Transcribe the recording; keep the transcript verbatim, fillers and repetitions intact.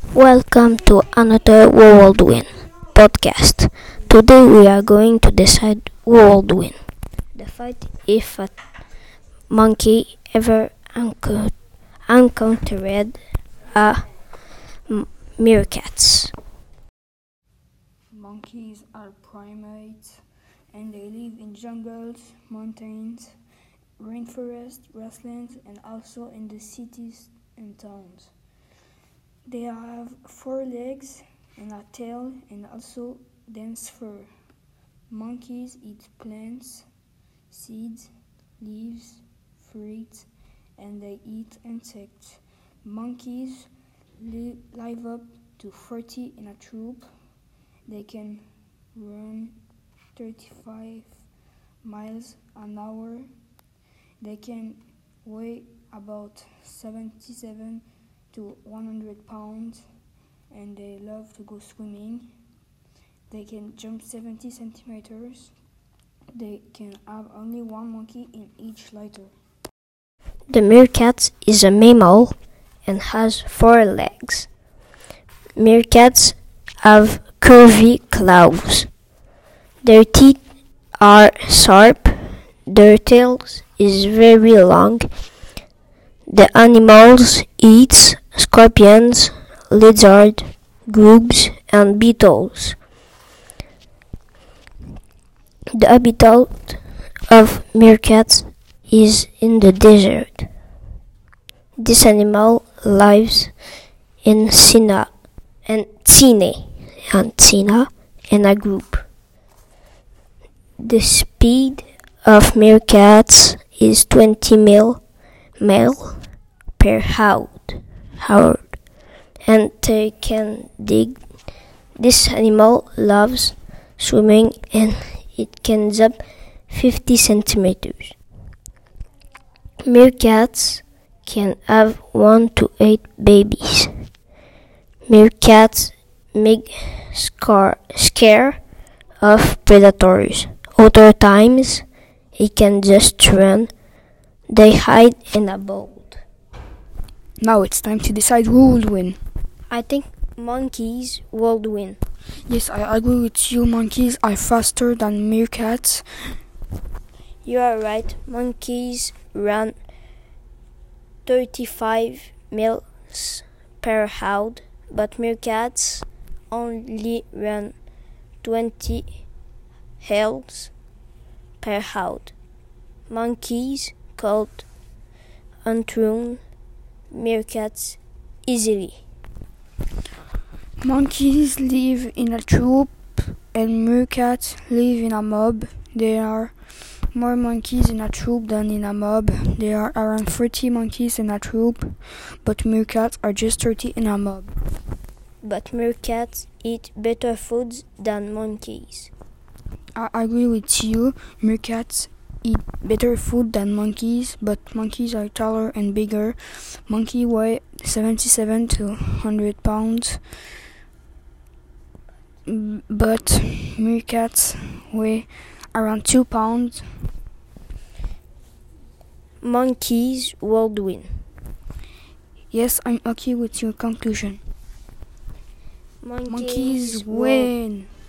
Welcome to another Whirlwind podcast. Today we are going to decide who will win the fight if a monkey ever enco- encountered a m- meerkats. Monkeys are primates and they live in jungles, mountains, rainforests, grasslands, and also in the cities and towns. They have four legs and a tail and also dense fur. Monkeys eat plants, seeds, leaves, fruits, and they eat insects. Monkeys li- live up to forty in a troop. They can run thirty-five miles an hour. They can weigh about seventy-seven to one hundred pounds, and they love to go swimming. They can jump seventy centimeters. They can have only one monkey in each litter. The meerkat is a mammal and has four legs. Meerkats have curvy claws. Their teeth are sharp. Their tails is very long. The animals eat scorpions, lizards, grubs, and beetles. The habitat of meerkats is in the desert. This animal lives in Sina and Tine and Tina in a group. The speed of meerkats is twenty mile mile per hour, hour, and they can dig. This animal loves swimming and it can jump fifty centimeters. Meerkats can have one to eight babies. Meerkats make scar- scare of predators. Other times, it can just run. They hide in a boat. Now it's time to decide who will win. I think monkeys will win. Yes, I agree with you. Monkeys are faster than meerkats. You are right. Monkeys run thirty-five miles per hour, but meerkats only run twenty miles per hour. Monkeys could outrun meerkats easily. Monkeys live in a troop and meerkats live in a mob. There are more monkeys in a troop than in a mob. There are around forty monkeys in a troop, but meerkats are just thirty in a mob. But meerkats eat better foods than monkeys. I agree with you. Meerkats eat better food than monkeys, but monkeys are taller and bigger. Monkey weigh seventy-seven to one hundred pounds, but meerkats weigh around two pounds. Monkeys will win. Yes, I'm okay with your conclusion. Monkeys, Monkeys will win.